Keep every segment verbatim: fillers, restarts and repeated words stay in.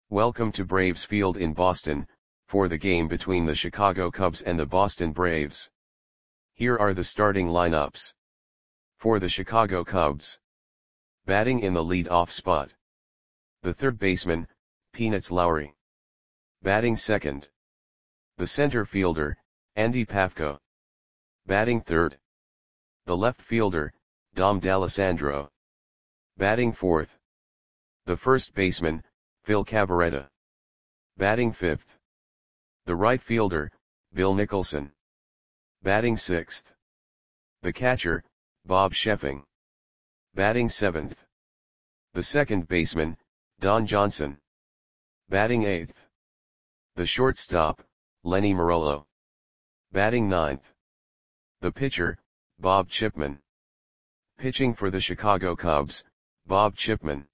Welcome to Braves Field in Boston, for the game between the Chicago Cubs and the Boston Braves. Here are the starting lineups. For the Chicago Cubs. Batting in the lead-off spot. The third baseman, Peanuts Lowry. Batting second. The center fielder, Andy Pafko. Batting third. The left fielder, Dom D'Alessandro. Batting fourth. The first baseman, Phil Cavarretta. Batting fifth. The right fielder, Bill Nicholson. Batting sixth. The catcher, Bob Sheffing. Batting seventh. The second baseman, Don Johnson. Batting eighth. The shortstop, Lenny Morello. Batting ninth. The pitcher, Bob Chipman. Pitching for the Chicago Cubs, Bob Chipman.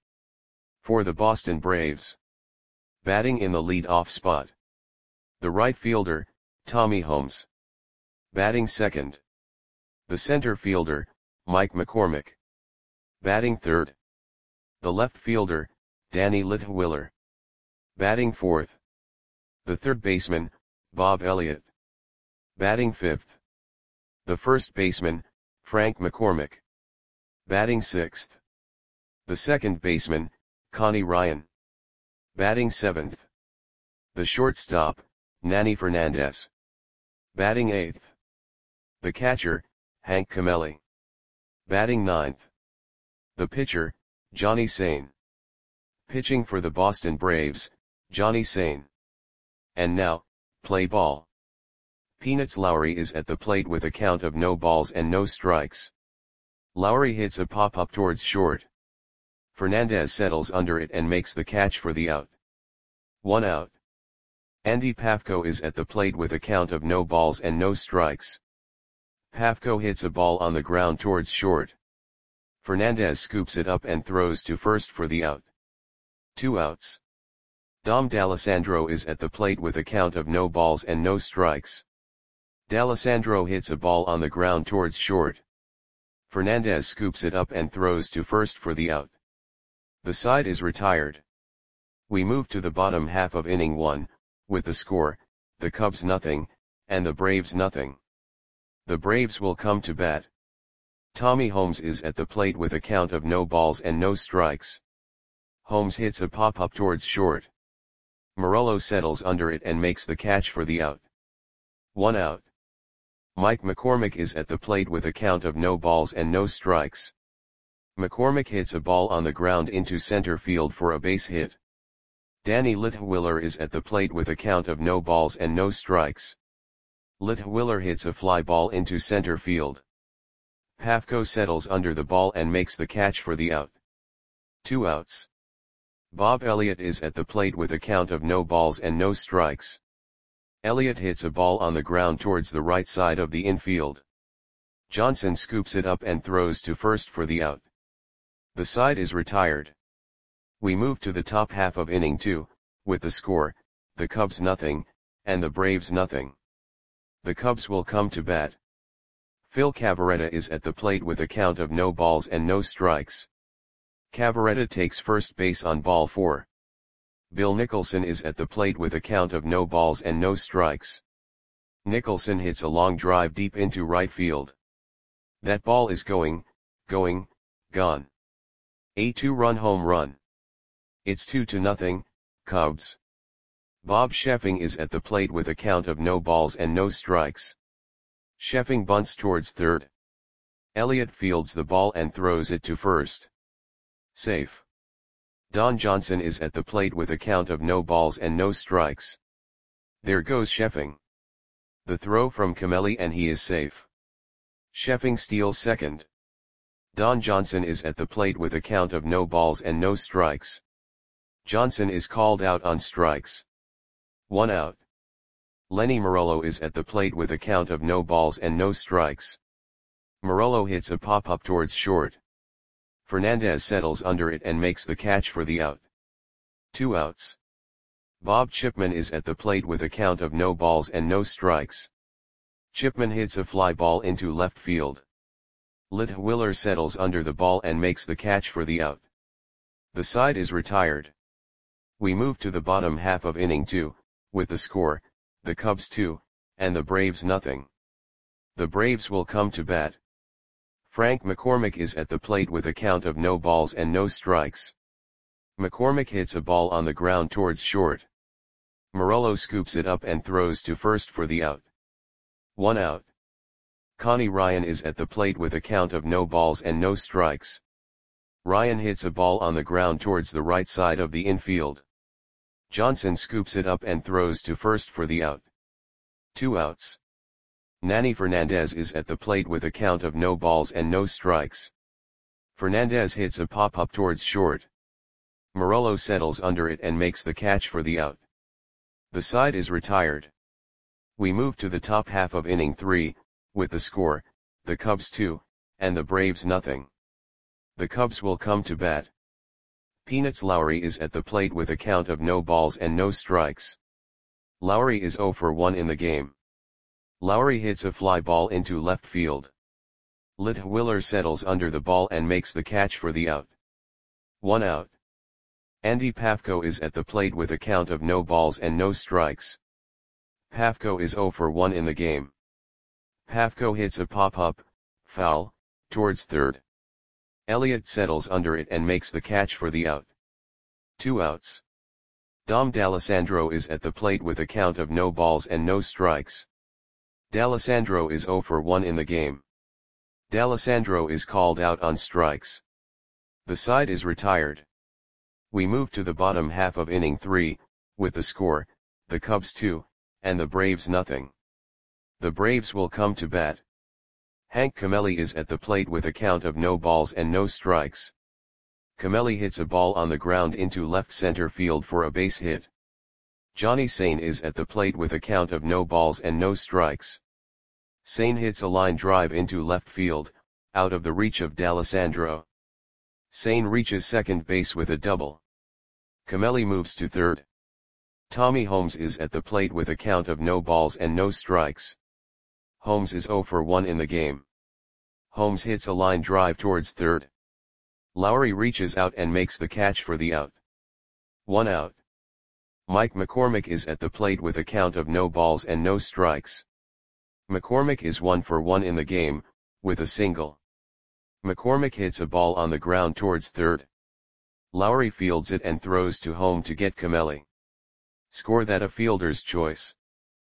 For the Boston Braves. Batting in the lead-off spot. The right fielder, Tommy Holmes. Batting second. The center fielder, Mike McCormick. Batting third. The left fielder, Danny Litwiller. Batting fourth. The third baseman, Bob Elliott. Batting fifth. The first baseman, Frank McCormick. Batting sixth. The second baseman, Connie Ryan. Batting seventh. The shortstop, Nanny Fernandez. Batting eighth. The catcher, Hank Camelli. Batting ninth. The pitcher, Johnny Sain. Pitching for the Boston Braves, Johnny Sain. And now, play ball. Peanuts Lowry is at the plate with a count of no balls and no strikes. Lowry hits a pop-up towards short. Fernandez settles under it and makes the catch for the out. One out. Andy Pafko is at the plate with a count of no balls and no strikes. Pafko hits a ball on the ground towards short. Fernandez scoops it up and throws to first for the out. Two outs. Dom D'Alessandro is at the plate with a count of no balls and no strikes. D'Alessandro hits a ball on the ground towards short. Fernandez scoops it up and throws to first for the out. The side is retired. We move to the bottom half of inning one, with the score, the Cubs nothing, and the Braves nothing. The Braves will come to bat. Tommy Holmes is at the plate with a count of no balls and no strikes. Holmes hits a pop-up towards short. Morello settles under it and makes the catch for the out. One out. Mike McCormick is at the plate with a count of no balls and no strikes. McCormick hits a ball on the ground into center field for a base hit. Danny Litwiller is at the plate with a count of no balls and no strikes. Litwiller hits a fly ball into center field. Pafko settles under the ball and makes the catch for the out. Two outs. Bob Elliott is at the plate with a count of no balls and no strikes. Elliott hits a ball on the ground towards the right side of the infield. Johnson scoops it up and throws to first for the out. The side is retired. We move to the top half of inning two, with the score, the Cubs nothing, and the Braves nothing. The Cubs will come to bat. Phil Cavarretta is at the plate with a count of no balls and no strikes. Cavarretta takes first base on ball four. Bill Nicholson is at the plate with a count of no balls and no strikes. Nicholson hits a long drive deep into right field. That ball is going, going, gone. A two-run home run. It's two to nothing, Cubs. Bob Sheffing is at the plate with a count of no balls and no strikes. Sheffing bunts towards third. Elliott fields the ball and throws it to first. Safe. Don Johnson is at the plate with a count of no balls and no strikes. There goes Sheffing. The throw from Camelli and he is safe. Sheffing steals second. Don Johnson is at the plate with a count of no balls and no strikes. Johnson is called out on strikes. One out. Lenny Morello is at the plate with a count of no balls and no strikes. Morello hits a pop-up towards short. Fernandez settles under it and makes the catch for the out. Two outs. Bob Chipman is at the plate with a count of no balls and no strikes. Chipman hits a fly ball into left field. Litwiller settles under the ball and makes the catch for the out. The side is retired. We move to the bottom half of inning two, with the score, the Cubs two, and the Braves nothing. The Braves will come to bat. Frank McCormick is at the plate with a count of no balls and no strikes. McCormick hits a ball on the ground towards short. Morello scoops it up and throws to first for the out. One out. Connie Ryan is at the plate with a count of no balls and no strikes. Ryan hits a ball on the ground towards the right side of the infield. Johnson scoops it up and throws to first for the out. Two outs. Nanny Fernandez is at the plate with a count of no balls and no strikes. Fernandez hits a pop-up towards short. Morello settles under it and makes the catch for the out. The side is retired. We move to the top half of inning three, with the score, the Cubs two, and the Braves nothing. The Cubs will come to bat. Peanuts Lowry is at the plate with a count of no balls and no strikes. Lowry is oh for one in the game. Lowry hits a fly ball into left field. Litwiller settles under the ball and makes the catch for the out. One out. Andy Pafko is at the plate with a count of no balls and no strikes. Pafko is oh for one in the game. Pafko hits a pop-up, foul, towards third. Elliott settles under it and makes the catch for the out. Two outs. Dom D'Alessandro is at the plate with a count of no balls and no strikes. D'Alessandro is oh for one in the game. D'Alessandro is called out on strikes. The side is retired. We move to the bottom half of inning three, with the score, the Cubs two, and the Braves nothing. The Braves will come to bat. Hank Camelli is at the plate with a count of no balls and no strikes. Camelli hits a ball on the ground into left center field for a base hit. Johnny Sane is at the plate with a count of no balls and no strikes. Sane hits a line drive into left field, out of the reach of D'Alessandro. Sane reaches second base with a double. Camelli moves to third. Tommy Holmes is at the plate with a count of no balls and no strikes. Holmes is oh for one in the game. Holmes hits a line drive towards third. Lowry reaches out and makes the catch for the out. One out. Mike McCormick is at the plate with a count of no balls and no strikes. McCormick is one for one in the game, with a single. McCormick hits a ball on the ground towards third. Lowry fields it and throws to home to get Camelli. Score that a fielder's choice.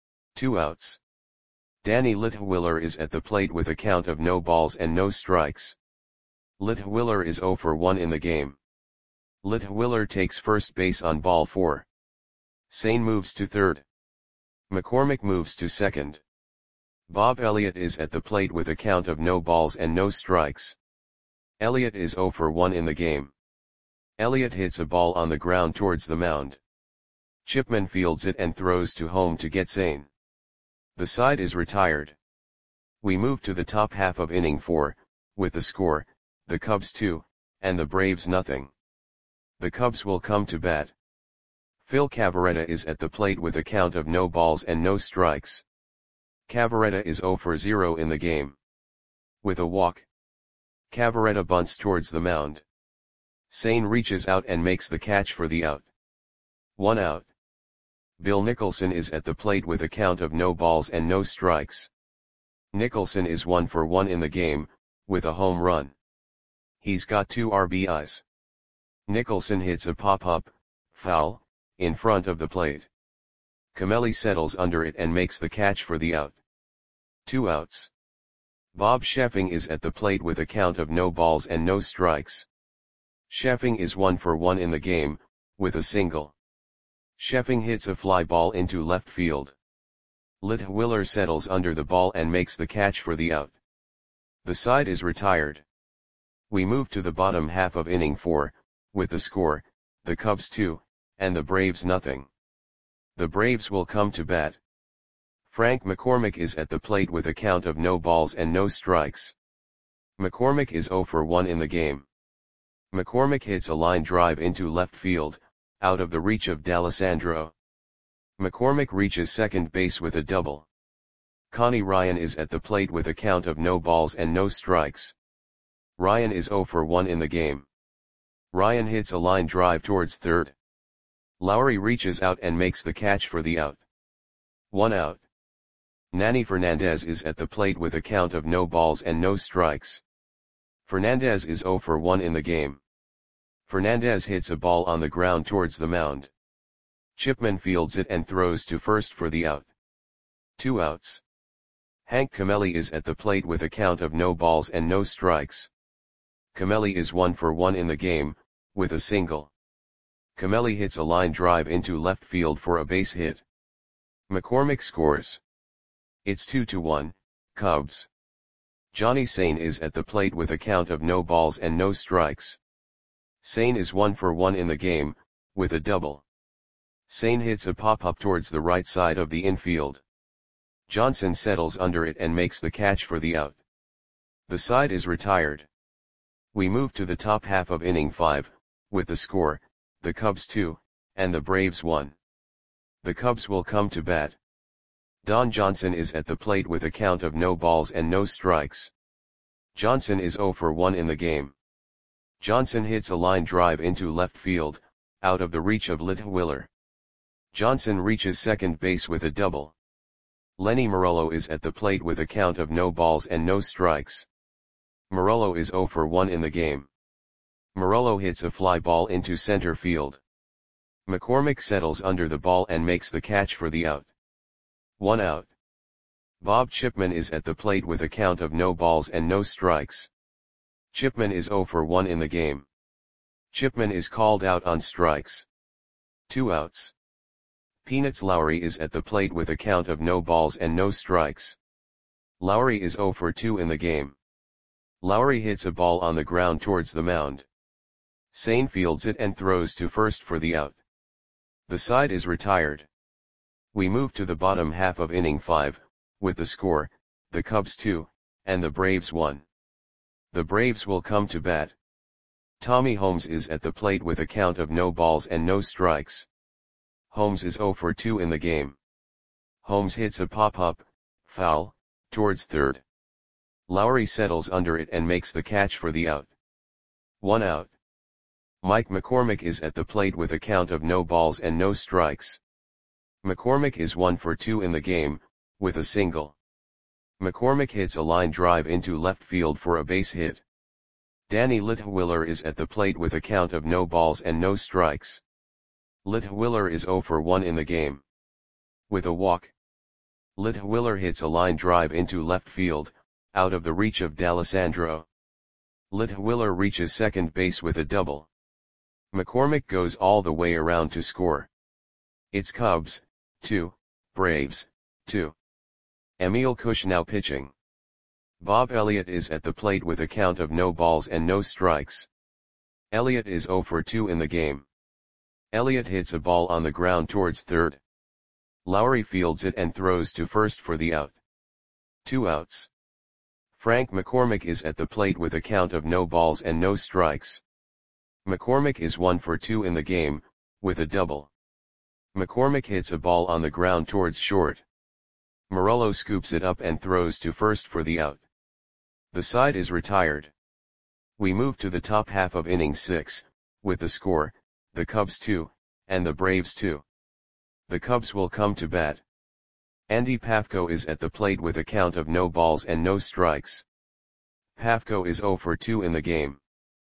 Two outs. Danny Litwiller is at the plate with a count of no balls and no strikes. Litwiller is oh for one in the game. Litwiller takes first base on ball four. Sane moves to third. McCormick moves to second. Bob Elliott is at the plate with a count of no balls and no strikes. Elliott is oh for one in the game. Elliott hits a ball on the ground towards the mound. Chipman fields it and throws to home to get Sane. The side is retired. We move to the top half of inning four, with the score, the Cubs two, and the Braves nothing. The Cubs will come to bat. Phil Cavarretta is at the plate with a count of no balls and no strikes. Cavarretta is oh for zero in the game. With a walk, Cavarretta bunts towards the mound. Sane reaches out and makes the catch for the out. One out. Bill Nicholson is at the plate with a count of no balls and no strikes. Nicholson is one for one in the game, with a home run. He's got two R B Is. Nicholson hits a pop-up, foul, in front of the plate. Camelli settles under it and makes the catch for the out. Two outs. Bob Sheffing is at the plate with a count of no balls and no strikes. Sheffing is one for one in the game, with a single. Sheffing hits a fly ball into left field. Litwiller settles under the ball and makes the catch for the out. The side is retired. We move to the bottom half of inning four, with the score, the Cubs two, and the Braves nothing. The Braves will come to bat. Frank McCormick is at the plate with a count of no balls and no strikes. McCormick is oh for one in the game. McCormick hits a line drive into left field, out of the reach of D'Alessandro. McCormick reaches second base with a double. Connie Ryan is at the plate with a count of no balls and no strikes. Ryan is oh for one in the game. Ryan hits a line drive towards third. Lowry reaches out and makes the catch for the out. One out. Nanny Fernandez is at the plate with a count of no balls and no strikes. Fernandez is zero for one in the game. Fernandez hits a ball on the ground towards the mound. Chipman fields it and throws to first for the out. Two outs. Hank Camelli is at the plate with a count of no balls and no strikes. Camelli is one for one in the game, with a single. Camelli hits a line drive into left field for a base hit. McCormick scores. It's two to one, Cubs. Johnny Sane is at the plate with a count of no balls and no strikes. Sane is one for one in the game, with a double. Sane hits a pop-up towards the right side of the infield. Johnson settles under it and makes the catch for the out. The side is retired. We move to the top half of inning five, with the score, the Cubs two, and the Braves one. The Cubs will come to bat. Don Johnson is at the plate with a count of no balls and no strikes. Johnson is zero for one in the game. Johnson hits a line drive into left field, out of the reach of Litwiler. Johnson reaches second base with a double. Lenny Morello is at the plate with a count of no balls and no strikes. Morello is zero for one in the game. Morello hits a fly ball into center field. McCormick settles under the ball and makes the catch for the out. One out. Bob Chipman is at the plate with a count of no balls and no strikes. Chipman is zero for one in the game. Chipman is called out on strikes. Two outs. Peanuts Lowry is at the plate with a count of no balls and no strikes. Lowry is zero for two in the game. Lowry hits a ball on the ground towards the mound. Sane fields it and throws to first for the out. The side is retired. We move to the bottom half of inning five, with the score, the Cubs two, and the Braves one. The Braves will come to bat. Tommy Holmes is at the plate with a count of no balls and no strikes. Holmes is zero for two in the game. Holmes hits a pop-up, foul, towards third. Lowry settles under it and makes the catch for the out. One out. Mike McCormick is at the plate with a count of no balls and no strikes. McCormick is one for two in the game, with a single. McCormick hits a line drive into left field for a base hit. Danny Litwiler is at the plate with a count of no balls and no strikes. Litwiler is zero for one in the game. With a walk. Litwiler hits a line drive into left field, out of the reach of D'Alessandro. Litwiler reaches second base with a double. McCormick goes all the way around to score. It's Cubs, two, Braves, two. Emil Kush now pitching. Bob Elliott is at the plate with a count of no balls and no strikes. Elliott is zero for two in the game. Elliott hits a ball on the ground towards third. Lowry fields it and throws to first for the out. Two outs. Frank McCormick is at the plate with a count of no balls and no strikes. McCormick is one for two in the game, with a double. McCormick hits a ball on the ground towards short. Morello scoops it up and throws to first for the out. The side is retired. We move to the top half of inning six, with the score, the Cubs two, and the Braves two. The Cubs will come to bat. Andy Pafko is at the plate with a count of no balls and no strikes. Pafko is zero for two in the game.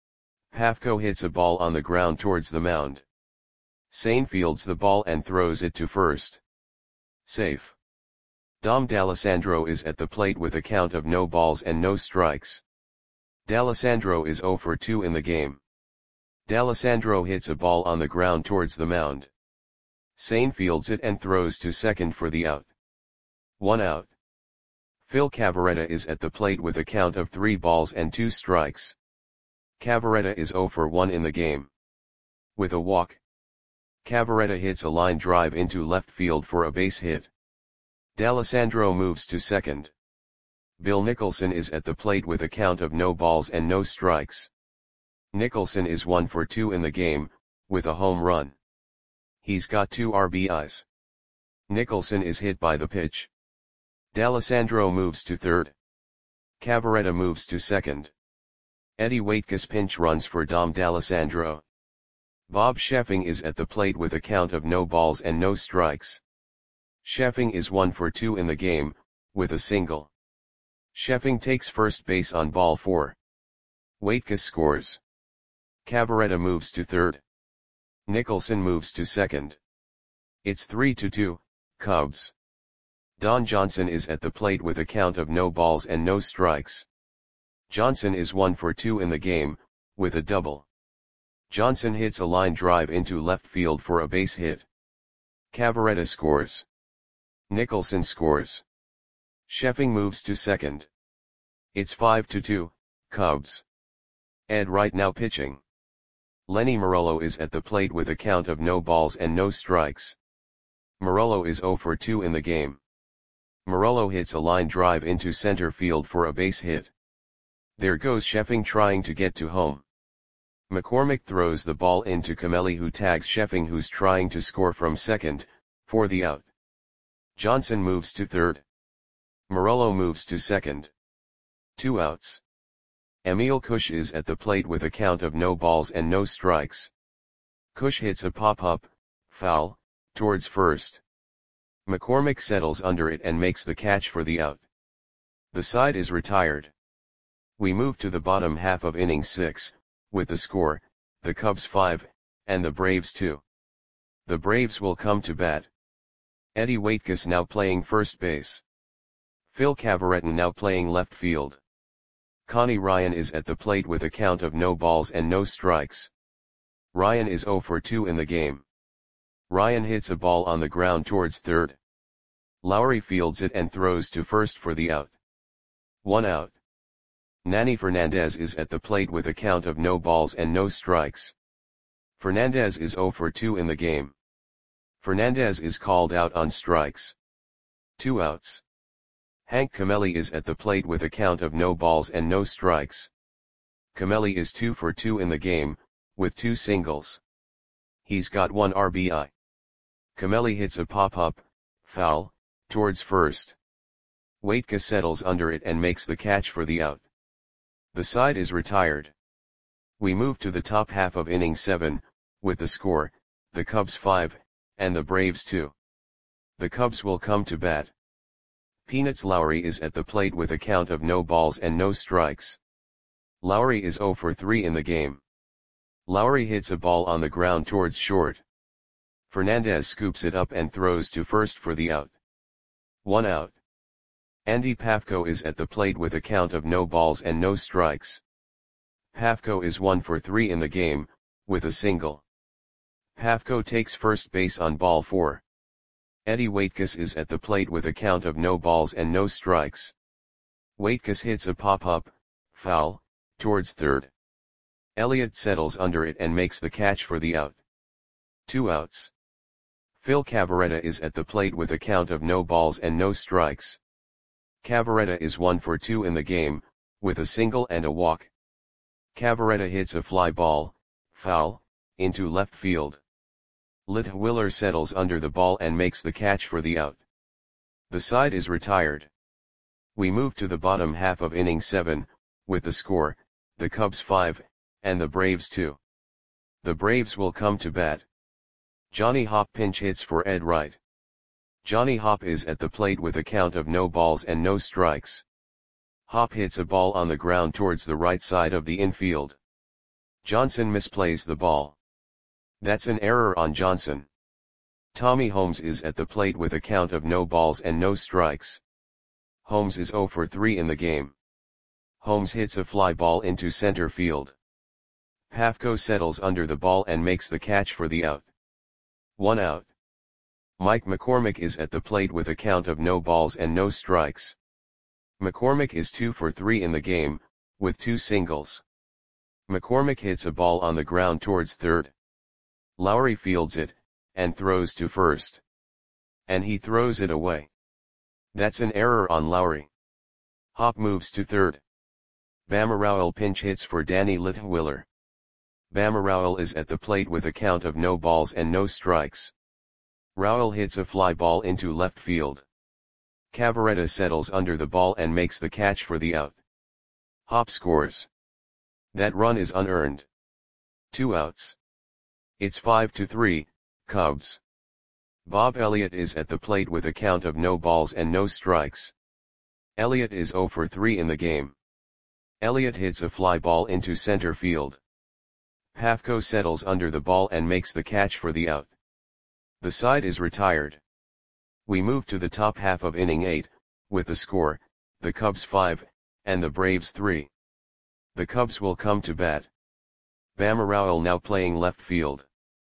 Pafko hits a ball on the ground towards the mound. Sane fields the ball and throws it to first. Safe. Dom D'Alessandro is at the plate with a count of no balls and no strikes. D'Alessandro is zero for two in the game. D'Alessandro hits a ball on the ground towards the mound. Sane fields it and throws to second for the out. One out. Phil Cavarretta is at the plate with a count of three balls and two strikes. Cavarretta is zero for one in the game. With a walk. Cavarretta hits a line drive into left field for a base hit. D'Alessandro moves to second. Bill Nicholson is at the plate with a count of no balls and no strikes. Nicholson is one for two in the game, with a home run. He's got two R B Is. Nicholson is hit by the pitch. D'Alessandro moves to third. Cavarretta moves to second. Eddie Waitkus pinch runs for Dom D'Alessandro. Bob Sheffing is at the plate with a count of no balls and no strikes. Sheffing is one for two in the game, with a single. Sheffing takes first base on ball four. Waitkus scores. Cavaretta moves to third. Nicholson moves to second. It's three to two, Cubs. Don Johnson is at the plate with a count of no balls and no strikes. Johnson is one for two in the game, with a double. Johnson hits a line drive into left field for a base hit. Cavaretta scores. Nicholson scores. Sheffing moves to second. It's five to two, Cubs. Ed Wright now pitching. Lenny Morello is at the plate with a count of no balls and no strikes. Morello is zero for two in the game. Morello hits a line drive into center field for a base hit. There goes Sheffing trying to get to home. McCormick throws the ball into Comelli, who tags Sheffing, who's trying to score from second, for the out. Johnson moves to third. Morello moves to second. Two outs. Emil Cush is at the plate with a count of no balls and no strikes. Cush hits a pop-up, foul, towards first. McCormick settles under it and makes the catch for the out. The side is retired. We move to the bottom half of inning six, with the score, the Cubs five, and the Braves two. The Braves will come to bat. Eddie Waitkus now playing first base. Phil Cavaretta now playing left field. Connie Ryan is at the plate with a count of no balls and no strikes. Ryan is zero for two in the game. Ryan hits a ball on the ground towards third. Lowry fields it and throws to first for the out. One out. Nanny Fernandez is at the plate with a count of no balls and no strikes. Fernandez is zero for two in the game. Fernandez is called out on strikes. Two outs. Hank Comelli is at the plate with a count of no balls and no strikes. Comelli is two for two in the game, with two singles. He's got one R B I. Comelli hits a pop-up, foul, towards first. Waitkus settles under it and makes the catch for the out. The side is retired. We move to the top half of inning seven, with the score, the Cubs five, and the Braves two. The Cubs will come to bat. Peanuts Lowry is at the plate with a count of no balls and no strikes. Lowry is zero for three in the game. Lowry hits a ball on the ground towards short. Fernandez scoops it up and throws to first for the out. One out. Andy Pafko is at the plate with a count of no balls and no strikes. Pafko is one for three in the game, with a single. Pafko takes first base on ball four. Eddie Waitkus is at the plate with a count of no balls and no strikes. Waitkus hits a pop-up, foul, towards third. Elliott settles under it and makes the catch for the out. Two outs. Phil Cavaretta is at the plate with a count of no balls and no strikes. Cavaretta is one for two in the game, with a single and a walk. Cavaretta hits a fly ball, foul, into left field. Litwiller settles under the ball and makes the catch for the out. The side is retired. We move to the bottom half of inning seven, with the score, the Cubs five, and the Braves two. The Braves will come to bat. Johnny Hopp pinch hits for Ed Wright. Johnny Hopp is at the plate with a count of no balls and no strikes. Hopp hits a ball on the ground towards the right side of the infield. Johnson misplays the ball. That's an error on Johnson. Tommy Holmes is at the plate with a count of no balls and no strikes. Holmes is zero for three in the game. Holmes hits a fly ball into center field. Pafko settles under the ball and makes the catch for the out. One out. Mike McCormick is at the plate with a count of no balls and no strikes. McCormick is two for three in the game, with two singles. McCormick hits a ball on the ground towards third. Lowry fields it, and throws to first. And he throws it away. That's an error on Lowry. Hopp moves to third. Bama Rowell pinch hits for Danny Litwiller. Bama Rowell is at the plate with a count of no balls and no strikes. Rowell hits a fly ball into left field. Cavaretta settles under the ball and makes the catch for the out. Hopp scores. That run is unearned. Two outs. It's five to three, Cubs. Bob Elliott is at the plate with a count of no balls and no strikes. Elliott is zero for three in the game. Elliott hits a fly ball into center field. Pafko settles under the ball and makes the catch for the out. The side is retired. We move to the top half of inning eight, with the score, the Cubs five, and the Braves three. The Cubs will come to bat. Bam Rowell now playing left field.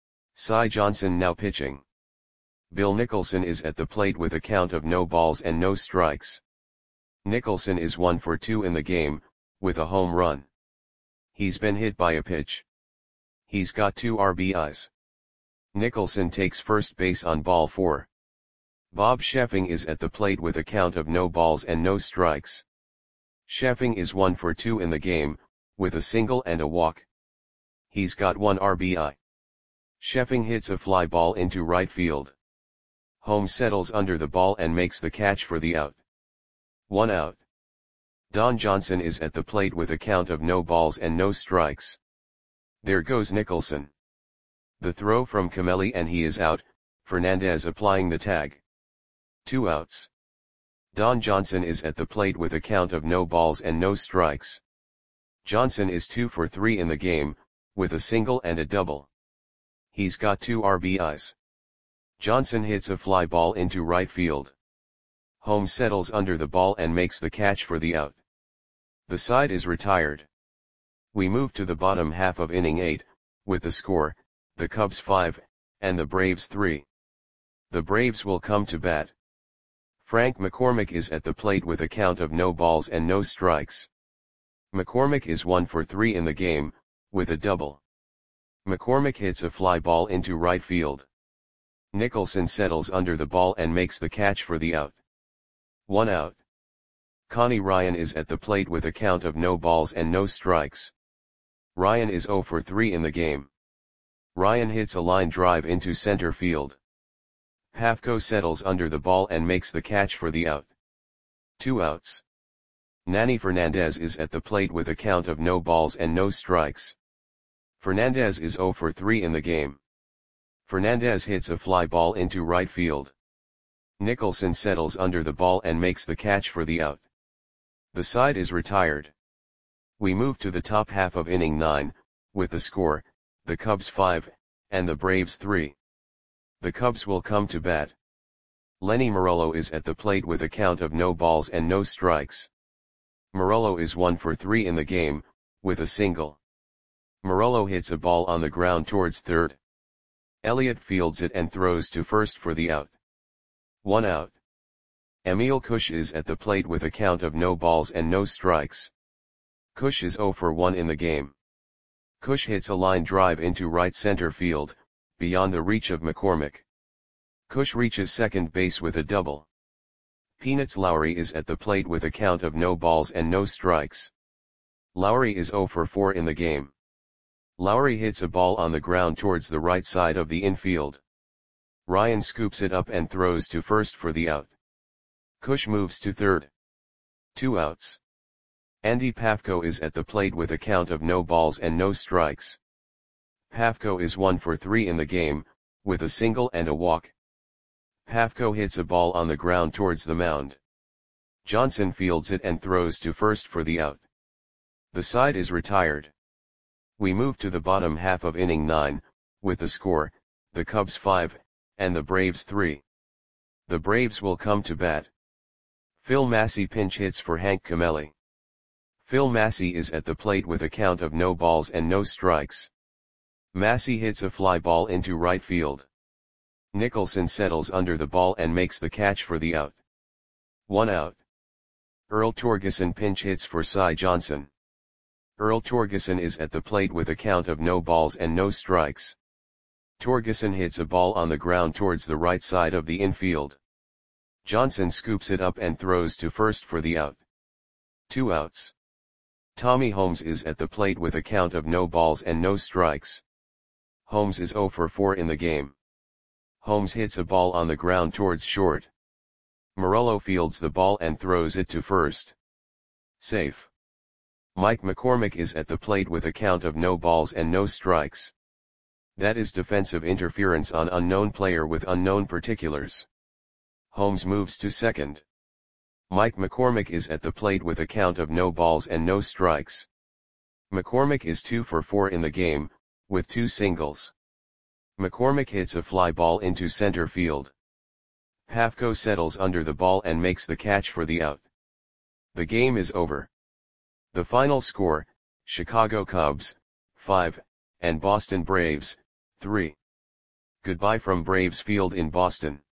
Cy Johnson now pitching. Bill Nicholson is at the plate with a count of no balls and no strikes. Nicholson is one for two in the game, with a home run. He's been hit by a pitch. He's got two R B Is. Nicholson takes first base on ball four. Bob Sheffing is at the plate with a count of no balls and no strikes. Sheffing is one for two in the game, with a single and a walk. He's got one R B I. Sheffing hits a fly ball into right field. Holmes settles under the ball and makes the catch for the out. One out. Don Johnson is at the plate with a count of no balls and no strikes. There goes Nicholson. The throw from Camelli and he is out, Fernandez applying the tag. Two outs. Don Johnson is at the plate with a count of no balls and no strikes. Johnson is two for three in the game, with a single and a double. He's got two R B Is. Johnson hits a fly ball into right field. Holmes settles under the ball and makes the catch for the out. The side is retired. We move to the bottom half of inning eight, with the score, the Cubs five, and the Braves three. The Braves will come to bat. Frank McCormick is at the plate with a count of no balls and no strikes. McCormick is one for three in the game, with a double. McCormick hits a fly ball into right field. Nicholson settles under the ball and makes the catch for the out. One out. Connie Ryan is at the plate with a count of no balls and no strikes. Ryan is zero for three in the game. Ryan hits a line drive into center field. Pafko settles under the ball and makes the catch for the out. Two outs. Nanny Fernandez is at the plate with a count of no balls and no strikes. Fernandez is zero for three in the game. Fernandez hits a fly ball into right field. Nicholson settles under the ball and makes the catch for the out. The side is retired. We move to the top half of inning nine, with the score, the Cubs five, and the Braves three. The Cubs will come to bat. Lenny Morello is at the plate with a count of no balls and no strikes. Morello is one for three in the game, with a single. Morello hits a ball on the ground towards third. Elliott fields it and throws to first for the out. One out. Emil Cush is at the plate with a count of no balls and no strikes. Cush is zero for one in the game. Cush hits a line drive into right center field, beyond the reach of McCormick. Cush reaches second base with a double. Peanuts Lowry is at the plate with a count of no balls and no strikes. Lowry is zero for four in the game. Lowry hits a ball on the ground towards the right side of the infield. Ryan scoops it up and throws to first for the out. Cush moves to third. Two outs. Andy Pafko is at the plate with a count of no balls and no strikes. Pafko is one for three in the game, with a single and a walk. Pafko hits a ball on the ground towards the mound. Johnson fields it and throws to first for the out. The side is retired. We move to the bottom half of inning nine, with the score, the Cubs five, and the Braves three. The Braves will come to bat. Phil Massey pinch hits for Hank Camelli. Phil Massey is at the plate with a count of no balls and no strikes. Massey hits a fly ball into right field. Nicholson settles under the ball and makes the catch for the out. One out. Earl Torgeson pinch hits for Cy Johnson. Earl Torgeson is at the plate with a count of no balls and no strikes. Torgeson hits a ball on the ground towards the right side of the infield. Johnson scoops it up and throws to first for the out. Two outs. Tommy Holmes is at the plate with a count of no balls and no strikes. Holmes is zero for four in the game. Holmes hits a ball on the ground towards short. Morello fields the ball and throws it to first. Safe. Mike McCormick is at the plate with a count of no balls and no strikes. That is defensive interference on unknown player with unknown particulars. Holmes moves to second. Mike McCormick is at the plate with a count of no balls and no strikes. McCormick is two for four in the game, with two singles. McCormick hits a fly ball into center field. Pafko settles under the ball and makes the catch for the out. The game is over. The final score, Chicago Cubs, five, and Boston Braves, three. Goodbye from Braves Field in Boston.